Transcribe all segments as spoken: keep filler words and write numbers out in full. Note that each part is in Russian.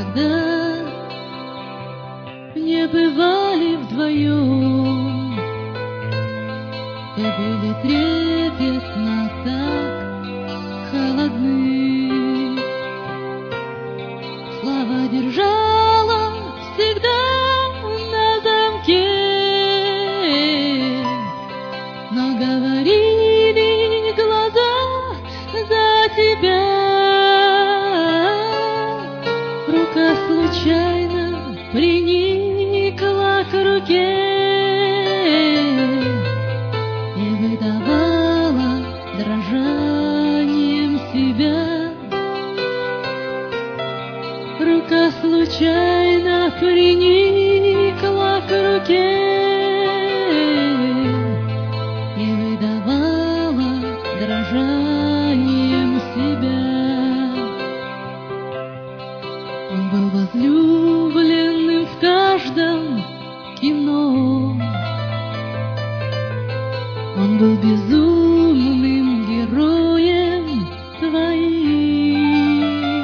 никогда не бывали вдвоем, и были трепетно так холодны. Слова держала всегда на замке, но говорили глаза за тебя. Рука случайно приникла к руке и выдавала дрожанием себя. Рука случайно приникла к руке и выдавала дрожанием себя. Он был возлюбленным в каждом кино, он был безумным героем твоим.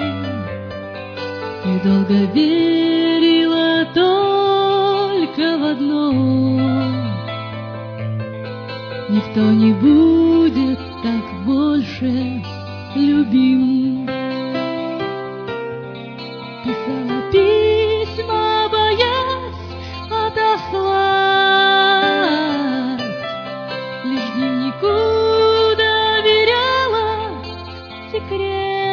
Ты долго верила только в одно: никто не будет так больше любим. Писала письма, боясь отослать, лишь дневнику доверяла секрет.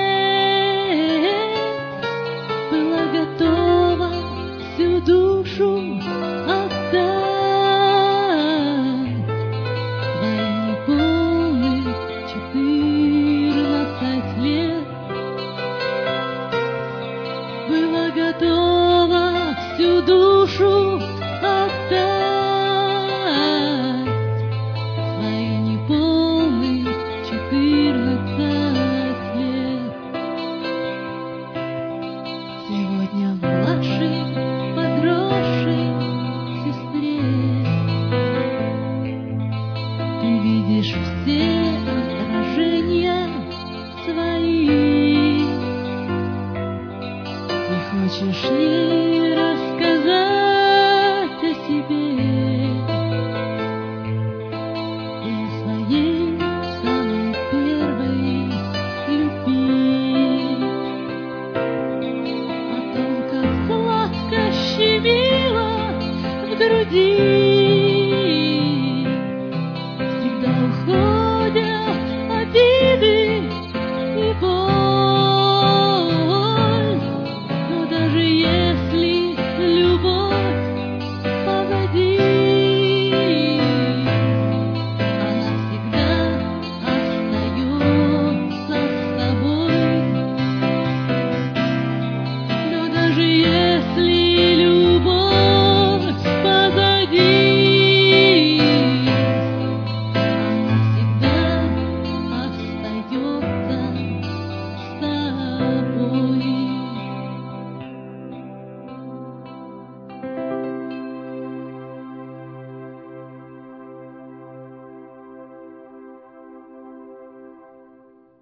Была готова всю душу отдать твои неполных четырнадцать лет. Была готова всю душу отдать свои неполных четырнадцать лет. Сегодня младшей, подросшей сестре ты видишь все отражения свои. Ты хочешь ей рассказать о себе и о своей самой первой любви, о том, как сладко щемило в груди.